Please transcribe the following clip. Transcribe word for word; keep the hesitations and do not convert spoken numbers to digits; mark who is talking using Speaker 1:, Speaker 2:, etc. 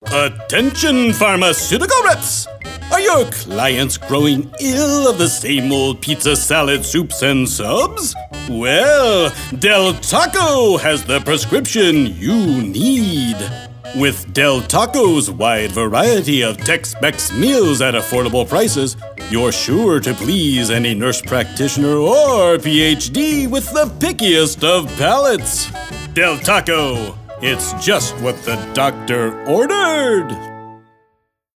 Speaker 1: Attention, pharmaceutical reps! Are your clients growing ill of the same old pizza, salad, soups, and subs? Well, Del Taco has the prescription you need. With Del Taco's wide variety of Tex-Mex meals at affordable prices, you're sure to please any nurse practitioner or P H D with the pickiest of palates. Del Taco, it's just what the doctor ordered.